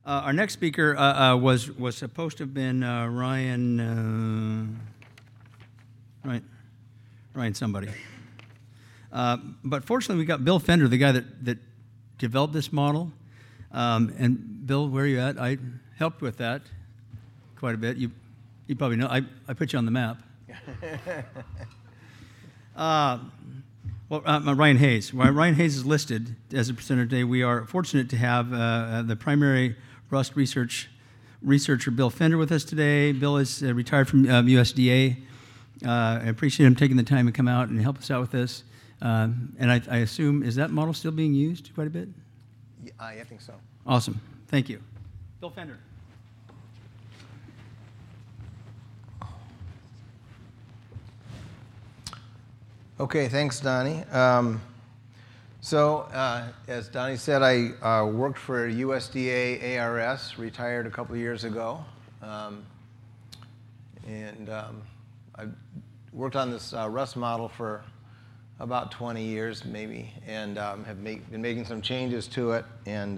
Our next speaker was supposed to have been Ryan somebody. But fortunately, we got Bill Fender, the guy that developed this model. And Bill, where are you at? I helped with that quite a bit. You probably know. I put you on the map. Ryan Hayes. Ryan Hayes is listed as a presenter today. We are fortunate to have the primary Rust researcher Bill Fender with us today. Bill is retired from USDA. I appreciate him taking the time to come out and help us out with this. And I assume, is that model still being used quite a bit? Yeah, I think so. Awesome. Thank you. Bill Fender. Okay, thanks, Donnie. As Donnie said, I worked for USDA ARS, retired a couple of years ago. I worked on this Rust model for about 20 years, maybe, and have been making some changes to it, and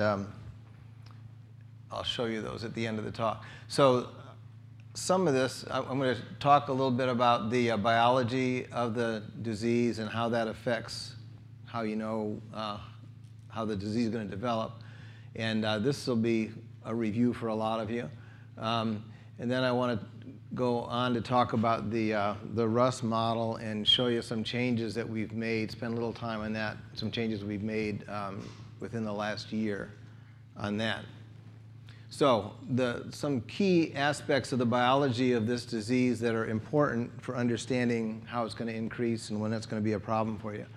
I'll show you those at the end of the talk. So some of this, I'm going to talk a little bit about the biology of the disease and how that affects how you know how the disease is going to develop. And this will be a review for a lot of you. And then I want to go on to talk about the Rust model and show you some changes that we've made, spend a little time on that, some changes we've made within the last year on that. So some key aspects of the biology of this disease that are important for understanding how it's going to increase and when that's going to be a problem for you.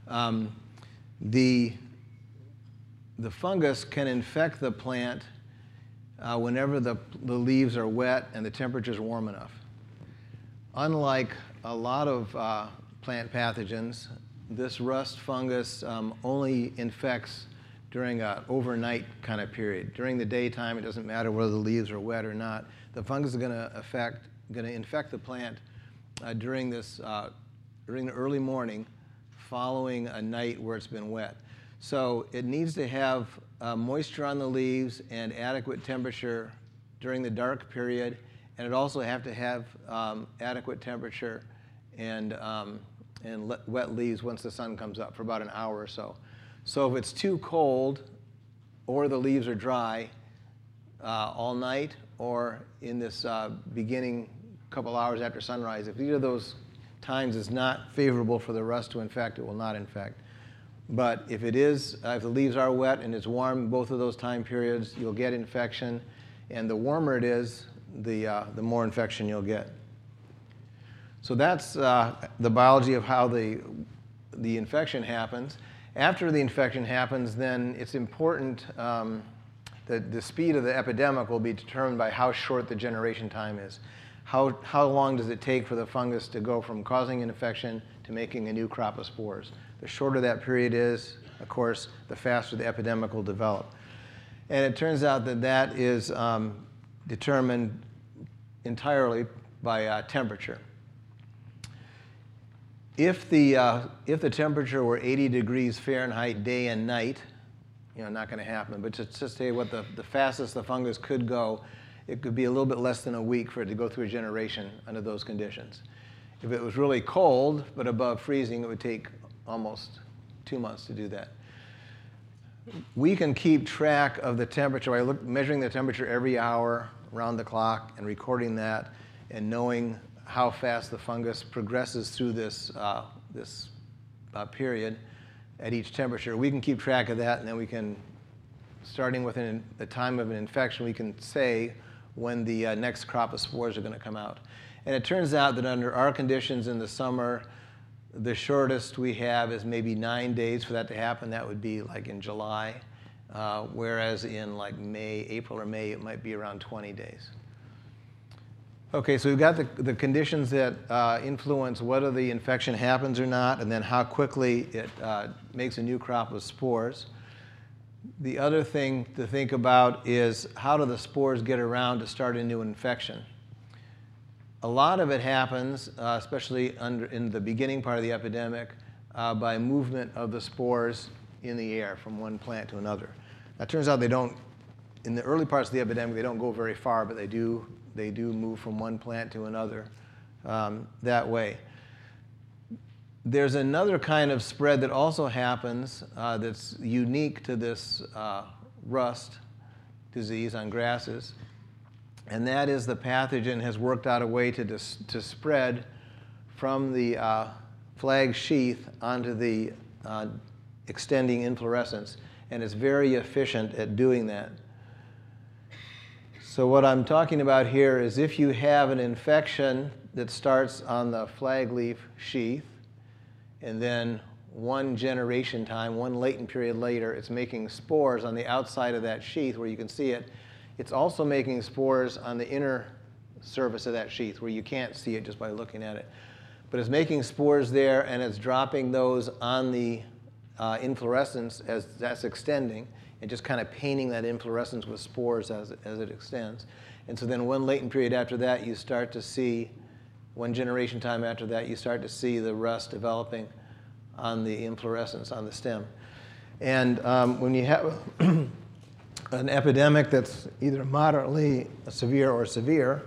The fungus can infect the plant whenever the leaves are wet and the temperature is warm enough. Unlike a lot of plant pathogens, this rust fungus only infects during an overnight kind of period. During the daytime, it doesn't matter whether the leaves are wet or not. The fungus is going to infect the plant during the early morning following a night where it's been wet. So it needs to have moisture on the leaves and adequate temperature during the dark period, and it also have to have adequate temperature and wet leaves once the sun comes up for about an hour or so. So if it's too cold or the leaves are dry all night or in this beginning couple hours after sunrise, if either of those times is not favorable for the rust to infect, it will not infect. But if it is, if the leaves are wet and it's warm both of those time periods, you'll get infection. And the warmer it is, the more infection you'll get. So that's the biology of how the infection happens. After the infection happens, then it's important that the speed of the epidemic will be determined by how short the generation time is. How long does it take for the fungus to go from causing an infection to making a new crop of spores? The shorter that period is, of course, the faster the epidemic will develop. And it turns out that that is determined entirely by temperature. If the temperature were 80 degrees Fahrenheit day and night, not going to happen. But to say what the fastest the fungus could go, it could be a little bit less than a week for it to go through a generation under those conditions. If it was really cold but above freezing, it would take almost 2 months to do that. We can keep track of the temperature by measuring the temperature every hour around the clock and recording that and knowing how fast the fungus progresses through this period at each temperature. We can keep track of that, and then we can, starting within the time of an infection, we can say when the next crop of spores are going to come out. And it turns out that under our conditions in the summer, the shortest we have is maybe 9 days for that to happen. That would be like in July, whereas in like April or May, it might be around 20 days. Okay, so we've got the conditions that influence whether the infection happens or not, and then how quickly it makes a new crop of spores. The other thing to think about is how do the spores get around to start a new infection? A lot of it happens, especially in the beginning part of the epidemic, by movement of the spores in the air from one plant to another. It turns out they don't in the early parts of the epidemic, they don't go very far, but they do move from one plant to another that way. There's another kind of spread that also happens that's unique to this rust disease on grasses, and that is the pathogen has worked out a way to spread from the flag sheath onto the extending inflorescence, and it's very efficient at doing that. So what I'm talking about here is if you have an infection that starts on the flag leaf sheath, and then one generation time, one latent period later, it's making spores on the outside of that sheath where you can see it. It's also making spores on the inner surface of that sheath where you can't see it just by looking at it. But it's making spores there, and it's dropping those on the inflorescence as that's extending, and just kind of painting that inflorescence with spores as it extends. And so then one latent period after that, you start to see, one generation time after that, you start to see the rust developing on the inflorescence, on the stem. And when you have an epidemic that's either moderately severe or severe,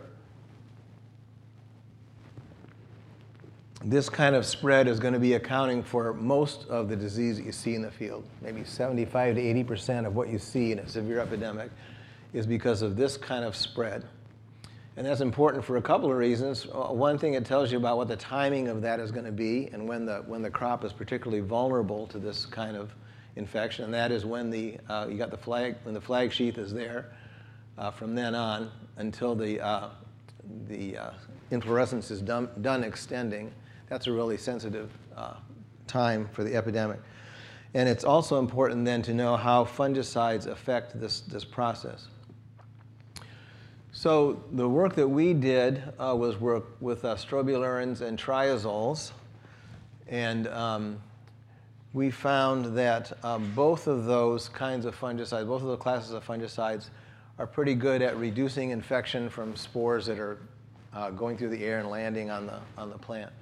this kind of spread is going to be accounting for most of the disease that you see in the field. Maybe 75 to 80% of what you see in a severe epidemic is because of this kind of spread. And that's important for a couple of reasons. One thing, it tells you about what the timing of that is going to be and when the crop is particularly vulnerable to this kind of infection. And that is when you got the flag, when the flag sheath is there from then on until the inflorescence is done extending. That's a really sensitive time for the epidemic. And it's also important then to know how fungicides affect this process. So the work that we did was work with strobilurins and triazoles. And we found that both of those kinds of fungicides, both of the classes of fungicides, are pretty good at reducing infection from spores that are going through the air and landing on the plant.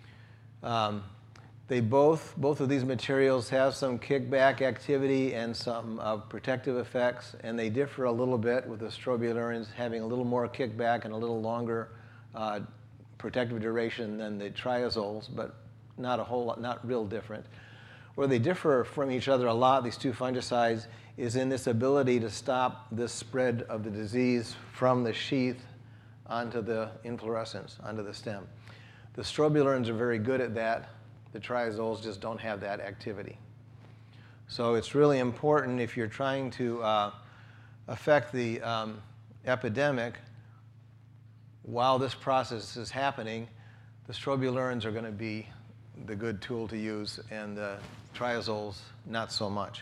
They both of these materials have some kickback activity and some protective effects, and they differ a little bit, with the strobilurins having a little more kickback and a little longer protective duration than the triazoles, but not a whole lot, not real different. Where they differ from each other a lot, these two fungicides, is in this ability to stop this spread of the disease from the sheath onto the inflorescence, onto the stem. The strobilurins are very good at that. The triazoles just don't have that activity. So it's really important, if you're trying to affect the epidemic while this process is happening, the strobilurins are going to be the good tool to use, and the triazoles not so much.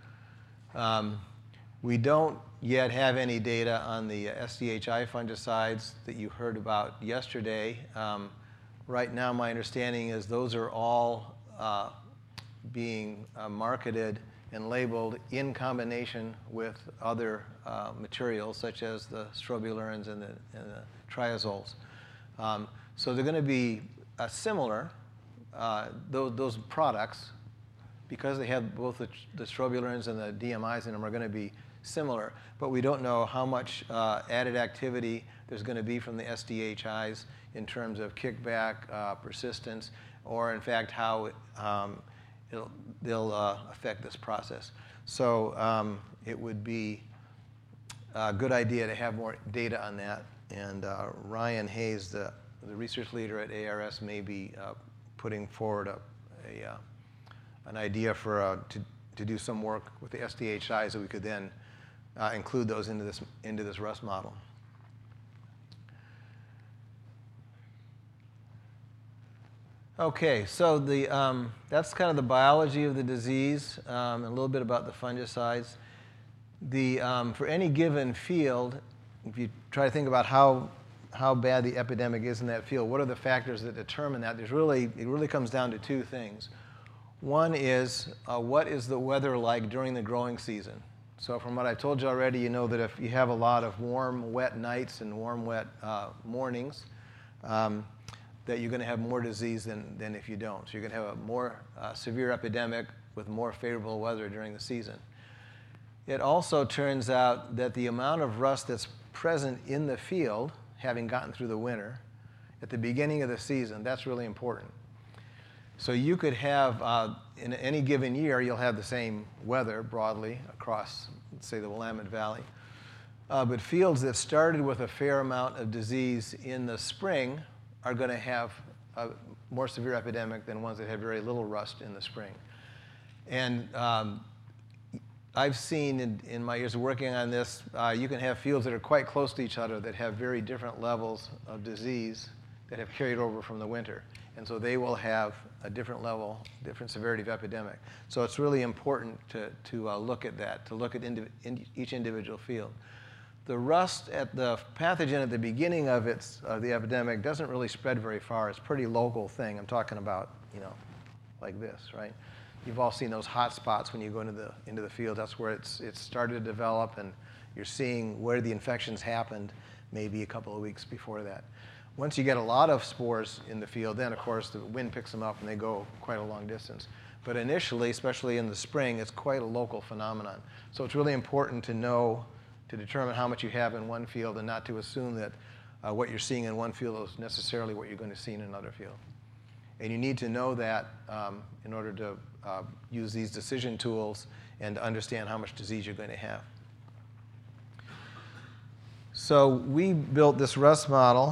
We don't yet have any data on the SDHI fungicides that you heard about yesterday. Right now, my understanding is those are all being marketed and labeled in combination with other materials, such as the strobilurins and the triazoles. So they're going to be similar, those products, because they have both the strobilurins and the DMIs in them, are going to be similar, but we don't know how much added activity there's going to be from the SDHIs in terms of kickback, persistence, or in fact how they'll affect this process. So it would be a good idea to have more data on that. And Ryan Hayes, the research leader at ARS, may be putting forward an idea for to do some work with the SDHIs that we could then include those into this rust model. Okay, so that's kind of the biology of the disease, and a little bit about the fungicides. For any given field, if you try to think about how bad the epidemic is in that field, what are the factors that determine that? It really comes down to two things. One is, what is the weather like during the growing season? So from what I told you already, you know that if you have a lot of warm, wet nights and warm, wet mornings, that you're going to have more disease than if you don't. So you're going to have a more severe epidemic with more favorable weather during the season. It also turns out that the amount of rust that's present in the field, having gotten through the winter, at the beginning of the season, that's really important. So you could have, in any given year, you'll have the same weather broadly across, let's say, the Willamette Valley. But fields that started with a fair amount of disease in the spring are going to have a more severe epidemic than ones that had very little rust in the spring. And I've seen in my years of working on this, you can have fields that are quite close to each other that have very different levels of disease that have carried over from the winter. And so they will have a different level, different severity of epidemic. So it's really important to look at that, to look at each individual field. The rust at the pathogen at the beginning of the epidemic doesn't really spread very far. It's a pretty local thing. I'm talking about, like this, right? You've all seen those hot spots when you go into the field. That's where it's started to develop, and you're seeing where the infections happened maybe a couple of weeks before that. Once you get a lot of spores in the field, then of course the wind picks them up and they go quite a long distance. But initially, especially in the spring, it's quite a local phenomenon. So it's really important to know, to determine how much you have in one field and not to assume that what you're seeing in one field is necessarily what you're going to see in another field. And you need to know that in order to use these decision tools and to understand how much disease you're going to have. So we built this rust model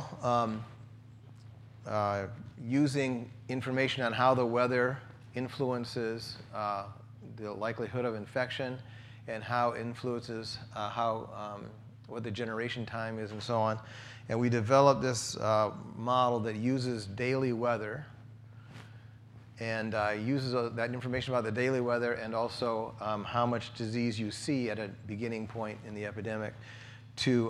using information on how the weather influences the likelihood of infection and how it influences what the generation time is and so on. And we developed this model that uses daily weather and uses that information about the daily weather and also how much disease you see at a beginning point in the epidemic to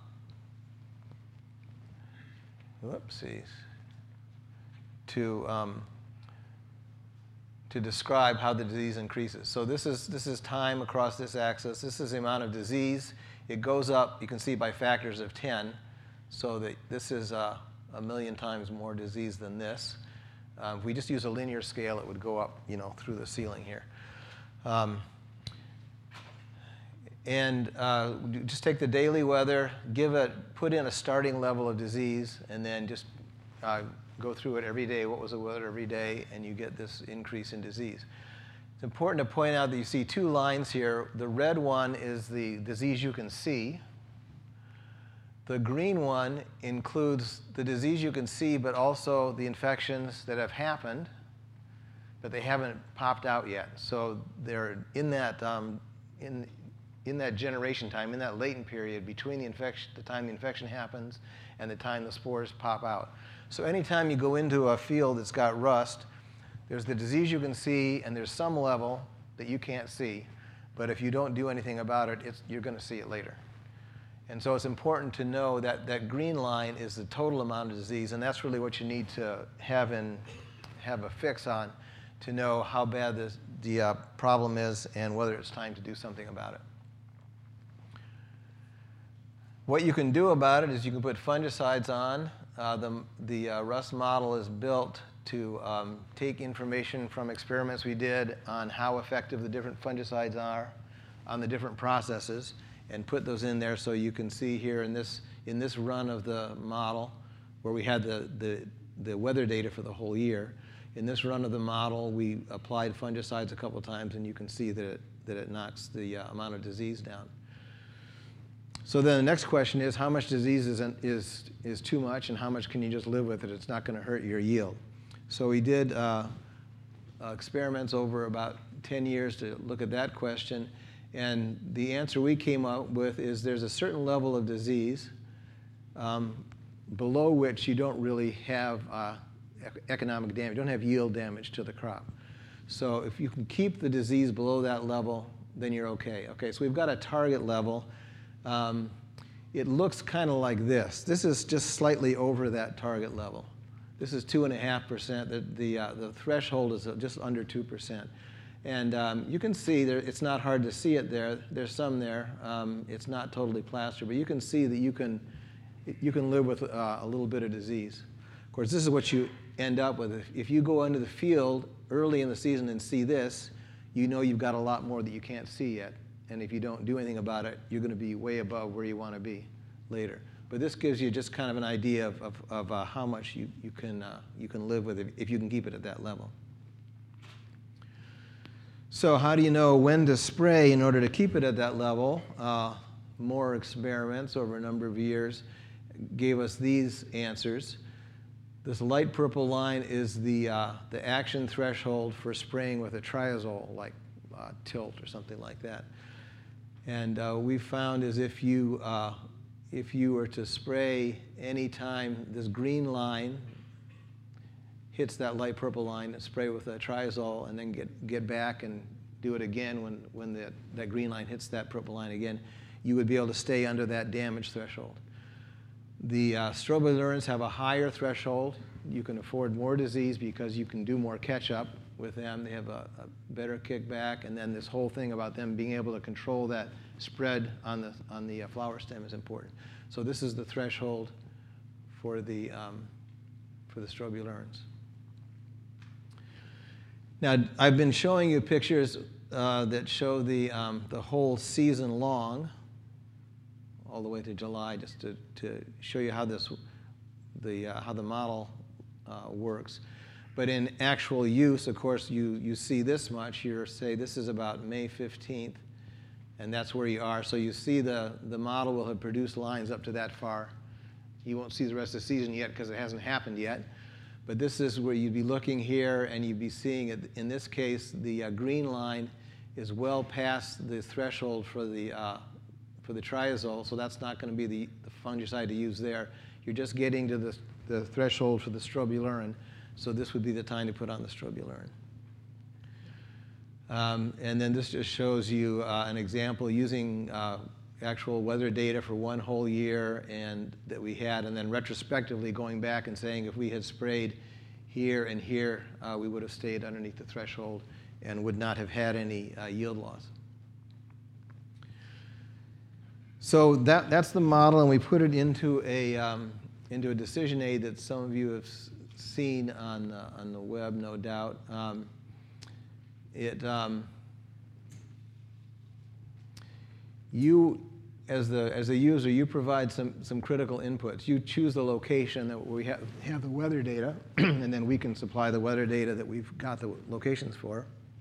to describe how the disease increases. So this is time across this axis. This is the amount of disease. It goes up, you can see, by factors of 10. So that this is a million times more disease than this. If we just use a linear scale, it would go up, through the ceiling here. Just take the daily weather, put in a starting level of disease, and then just go through it every day. What was the weather every day? And you get this increase in disease. It's important to point out that you see two lines here. The red one is the disease you can see. The green one includes the disease you can see, but also the infections that have happened, but they haven't popped out yet. So they're in that in that generation time, in that latent period between the time the infection happens and the time the spores pop out. So anytime you go into a field that's got rust, there's the disease you can see, and there's some level that you can't see. But if you don't do anything about it, you're going to see it later. And so it's important to know that that green line is the total amount of disease, and that's really what you need to have a fix on to know how bad the problem is and whether it's time to do something about it. What you can do about it is you can put fungicides on. The rust model is built to take information from experiments we did on how effective the different fungicides are on the different processes and put those in there so you can see here in this run of the model where we had the weather data for the whole year. In this run of the model, we applied fungicides a couple times, and you can see that it knocks the amount of disease down. So then the next question is, how much disease is too much, and how much can you just live with it? It's not going to hurt your yield. So we did experiments over about 10 years to look at that question. And the answer we came up with is there's a certain level of disease below which you don't really have economic damage. You don't have yield damage to the crop. So if you can keep the disease below that level, then you're OK. OK, so we've got a target level. It looks kind of like this. This is just slightly over that target level. This is 2.5%. The threshold is just under 2%. And you can see there, it's not hard to see it there. There's some there. It's not totally plastered, but you can see that you can live with a little bit of disease. Of course, this is what you end up with. If you go into the field early in the season and see this, you know you've got a lot more that you can't see yet and if you don't do anything about it, you're going to be way above where you want to be later. But this gives you just kind of an idea of how much you can live with if you can keep it at that level. So how do you know when to spray in order to keep it at that level? More experiments over a number of years gave us these answers. This light purple line is the action threshold for spraying with a triazole, like Tilt or something like that. And we found is if you were to spray any time this green line hits that light purple line, and spray with a triazole, and then get back and do it again when that green line hits that purple line again, you would be able to stay under that damage threshold. The strobilurins have a higher threshold. You can afford more disease because you can do more catch-up with them. They have a better kickback, and then this whole thing about them being able to control that spread on the flower stem is important. So this is the threshold for the strobilurins. Now, I've been showing you pictures that show the whole season long, all the way to July, just to show you how the model works. But in actual use, of course, you see this much. You say this is about May 15th, and that's where you are. So you see the model will have produced lines up to that far. You won't see the rest of the season yet because it hasn't happened yet. But this is where you'd be looking here, and you'd be seeing it. In this case, the green line is well past the threshold for the triazole, so that's not going to be the fungicide to use there. You're just getting to the threshold for the strobilurin, so this would be the time to put on the strobilurin. And then this just shows you an example using actual weather data for one whole year that we had, and then retrospectively going back and saying if we had sprayed here and here, we would have stayed underneath the threshold and would not have had any yield loss. So that's the model, and we put it into a decision aid that some of you have seen on the web, no doubt. You, as a user, you provide some critical inputs. You choose the location that we have the weather data, and then we can supply the weather data that we've got the locations for.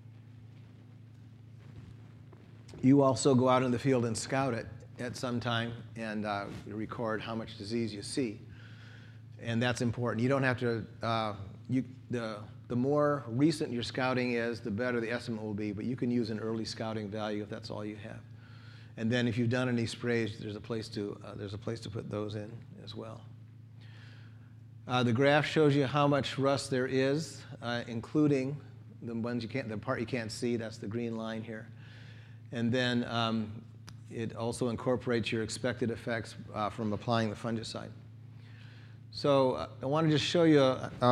You also go out in the field and scout it at some time and record how much disease you see. And that's important. You don't have to, the more recent your scouting is, the better the estimate will be, but you can use an early scouting value if that's all you have. And then if you've done any sprays, there's a place to put those in as well. The graph shows you how much rust there is, including the part you can't see. That's the green line here. And then it also incorporates your expected effects from applying the fungicide. So I want to just show you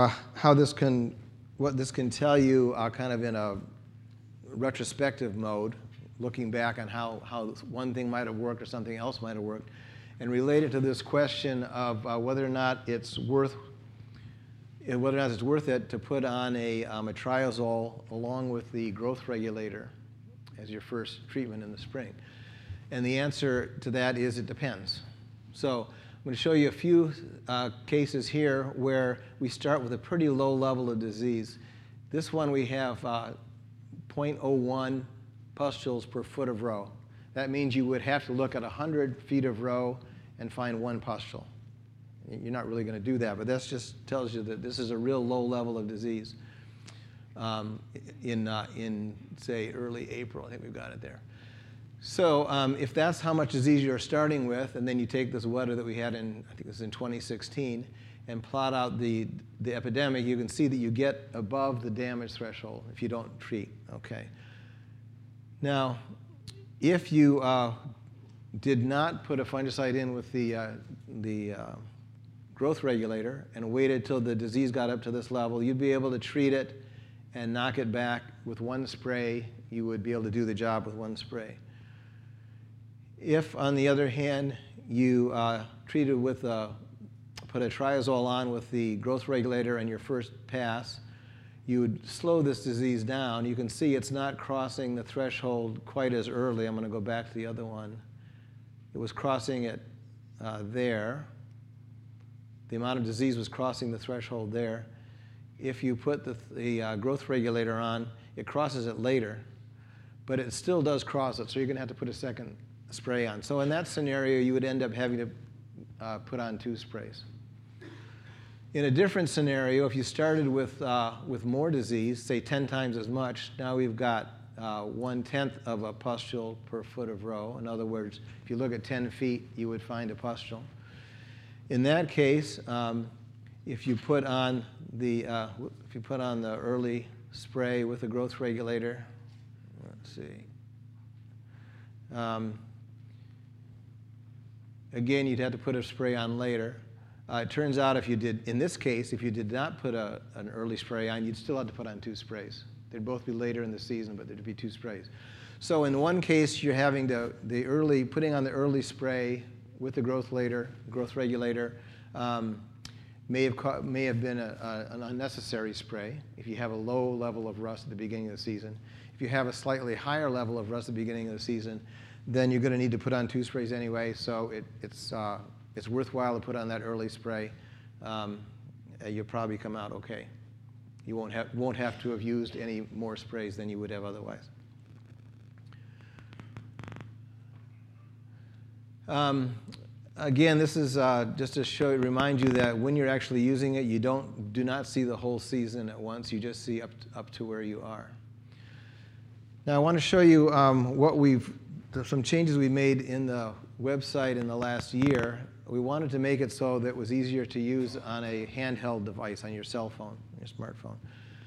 what this can tell you kind of in a retrospective mode, looking back on how one thing might have worked or something else might have worked, and relate it to this question of whether or not it's worth it to put on a triazole along with the growth regulator as your first treatment in the spring. And the answer to that is it depends. So I'm going to show you a few cases here where we start with a pretty low level of disease. This one we have 0.01 pustules per foot of row. That means you would have to look at 100 feet of row and find one pustule. You're not really going to do that, but that just tells you that this is a real low level of disease in say, early April. I think we've got it there. So if that's how much disease you're starting with, and then you take this weather that we had in, I think this is in 2016, and plot out the epidemic, you can see that you get above the damage threshold if you don't treat, okay? Now, if you did not put a fungicide in with the growth regulator and waited till the disease got up to this level, you'd be able to treat it and knock it back with one spray. You would be able to do the job with one spray. If, on the other hand, you put a triazole on with the growth regulator in your first pass, you would slow this disease down. You can see it's not crossing the threshold quite as early. I'm going to go back to the other one. It was crossing it there. The amount of disease was crossing the threshold there. If you put the growth regulator on, it crosses it later, but it still does cross it, so you're going to have to put a second spray on. So in that scenario, you would end up having to put on 2 sprays. In a different scenario, if you started with more disease, say 10 times as much, now we've got 1/10 of a pustule per foot of row. In other words, if you look at 10 feet, you would find a pustule. In that case, if you put on the early spray with a growth regulator, let's see. Again, you'd have to put a spray on later. It turns out in this case, if you did not put an early spray on, you'd still have to put on 2 sprays. They'd both be later in the season, but there'd be 2 sprays. So in one case, you're having putting on the early spray with the growth regulator may have been an unnecessary spray if you have a low level of rust at the beginning of the season. If you have a slightly higher level of rust at the beginning of the season, then you're going to need to put on 2 sprays anyway, so it's worthwhile to put on that early spray. You'll probably come out okay. You won't have to have used any more sprays than you would have otherwise. Again, this is just to remind you that when you're actually using it, you do not see the whole season at once. You just see up to where you are. Now, I want to show you some changes we made in the website in the last year. We wanted to make it so that it was easier to use on a handheld device, on your cell phone, your smartphone.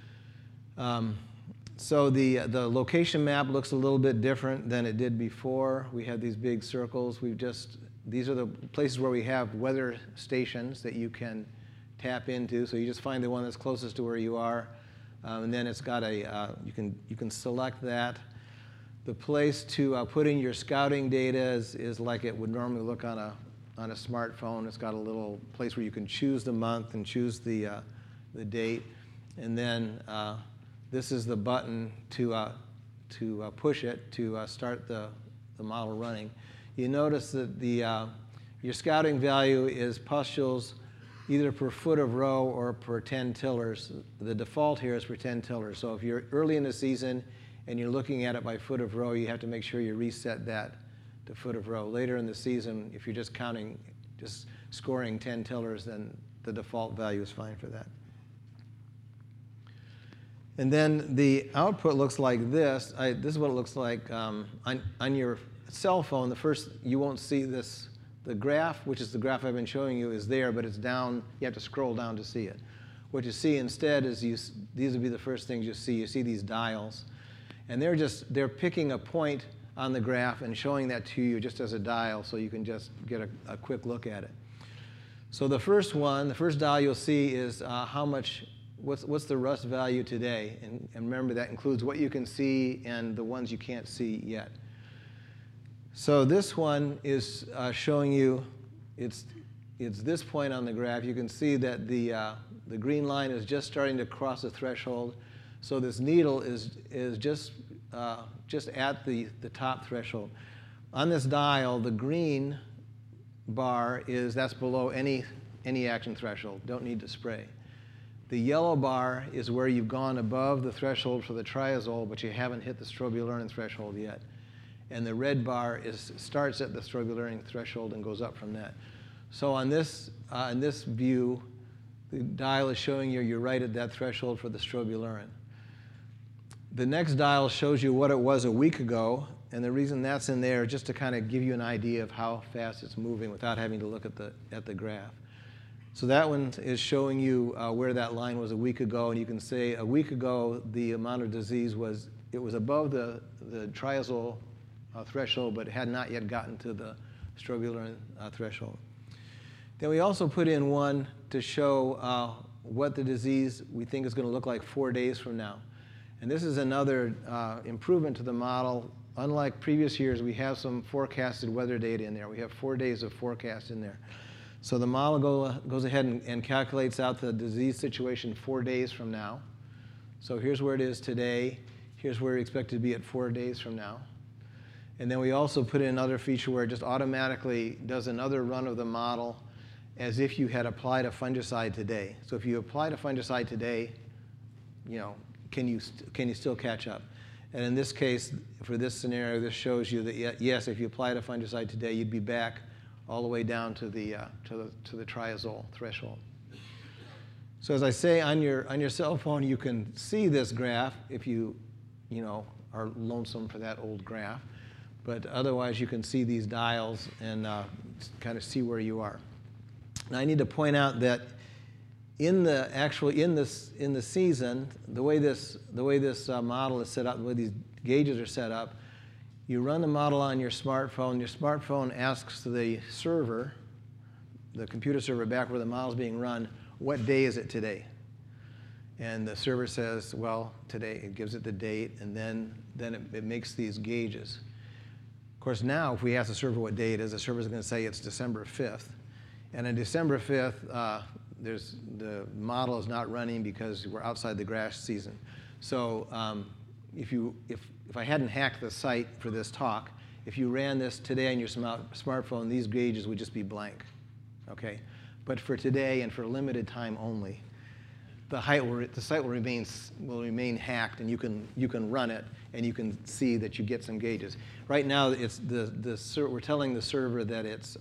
So the location map looks a little bit different than it did before. We had these big circles. These are the places where we have weather stations that you can tap into. So you just find the one that's closest to where you are, and then it's got you can select that. The place to put in your scouting data is like it would normally look on a smartphone. It's got a little place where you can choose the month and choose the date, and then this is the button to push it to start the model running. You notice that your scouting value is pustules either per foot of row or per 10 tillers. The default here is for 10 tillers. So if you're early in the season and you're looking at it by foot of row, you have to make sure you reset that to foot of row. Later in the season, if you're just scoring 10 tillers, then the default value is fine for that. And then the output looks like this. This is what it looks like on your cell phone. You won't see this. The graph, which is the graph I've been showing you, is there, but it's down. You have to scroll down to see it. What you see instead is these would be the first things you see. You see these dials, and they're picking a point on the graph and showing that to you just as a dial, so you can just get a quick look at it. So the first dial you'll see is what's the rust value today, and remember that includes what you can see and the ones you can't see yet. So this one is showing you it's this point on the graph. You can see that the green line is just starting to cross the threshold. So this needle is just at the top threshold. On this dial, the green bar that's below any action threshold. Don't need to spray. The yellow bar is where you've gone above the threshold for the triazole, but you haven't hit the strobilurin threshold yet. And the red bar starts at the strobilurin threshold and goes up from that. So on this view, the dial is showing you're right at that threshold for the strobilurin. The next dial shows you what it was a week ago, and the reason that's in there is just to kind of give you an idea of how fast it's moving without having to look at the graph. So that one is showing you where that line was a week ago, and you can say a week ago the amount of disease was above the triazole threshold, but it had not yet gotten to the strobilurin threshold. Then we also put in one to show what the disease we think is going to look like 4 days from now. And this is another improvement to the model. Unlike previous years, we have some forecasted weather data in there. We have 4 days of forecast in there. So the model goes ahead and calculates out the disease situation 4 days from now. So here's where it is today. Here's where we expect to be at 4 days from now. And then we also put in another feature where it just automatically does another run of the model as if you had applied a fungicide today. So if you applied a fungicide today, can you still catch up? And in this case, for this scenario, this shows you that yes, if you applied a fungicide today, you'd be back all the way down to the triazole threshold. So as I say, on your cell phone, you can see this graph if you are lonesome for that old graph. But otherwise, you can see these dials and kind of see where you are. Now, I need to point out that in the season, the way this model is set up, the way these gauges are set up, you run the model on your smartphone. Your smartphone asks the server, the computer server back where the model is being run, what day is it today? And the server says, well, today. It gives it the date, and then it makes these gauges. Of course, now, if we ask the server what day it is, the server is going to say it's December 5th. And on December 5th, the model is not running because we're outside the grass season. So if I hadn't hacked the site for this talk, if you ran this today on your smartphone, these gauges would just be blank. Okay? But for today and for a limited time only, the site will remain hacked, and you can run it, and you can see that you get some gauges. Right now, we're telling the server that it's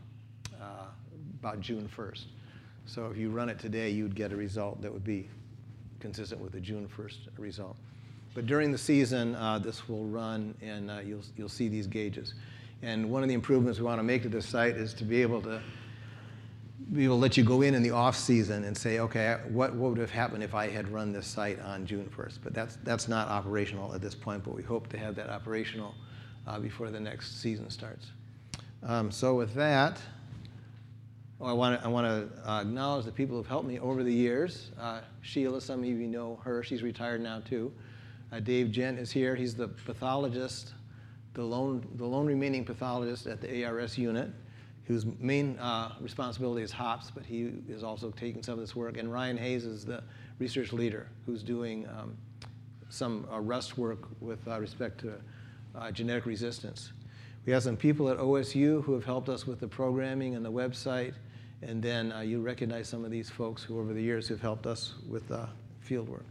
about June 1st. So if you run it today, you'd get a result that would be consistent with the June 1st result. But during the season, this will run, and you'll see these gauges. And one of the improvements we want to make to this site is to be able to let you go in the off season and say, okay, what would have happened if I had run this site on June 1st? But that's not operational at this point, but we hope to have that operational before the next season starts. So with that, I want to acknowledge the people who have helped me over the years. Sheila, some of you know her. She's retired now, too. Dave Gent is here. He's the pathologist, the lone remaining pathologist at the ARS unit, whose main responsibility is hops, but he is also taking some of this work. And Ryan Hayes is the research leader, who's doing some rust work with respect to genetic resistance. We have some people at OSU who have helped us with the programming and the website. And then you recognize some of these folks who over the years have helped us with field work.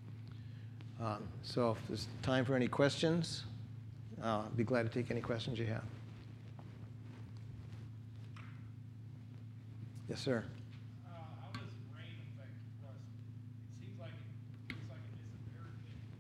So if there's time for any questions, I'll be glad to take any questions you have. Yes, sir. How does rain affect rust? It seems like it disappeared.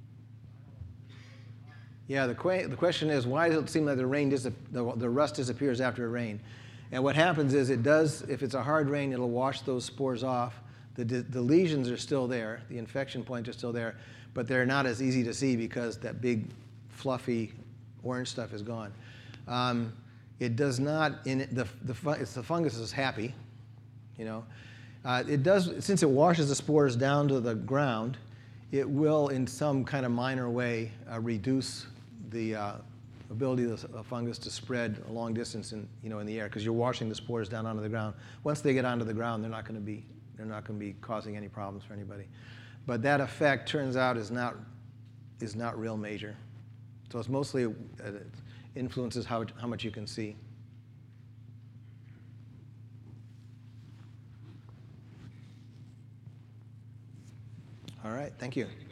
Yeah, the question is, why does it seem like the rust disappears after a rain? And what happens is it does, if it's a hard rain, it'll wash those spores off. The lesions are still there. The infection points are still there. But they're not as easy to see because that big, fluffy orange stuff is gone. It does not, the fungus is happy. It does, since it washes the spores down to the ground, it will, in some kind of minor way, reduce the ability of the fungus to spread a long distance in the air, because you're washing the spores down onto the ground. Once they get onto the ground, they're not going to be causing any problems for anybody. But that effect turns out is not real major. So it's mostly influences how much you can see. All right, thank you.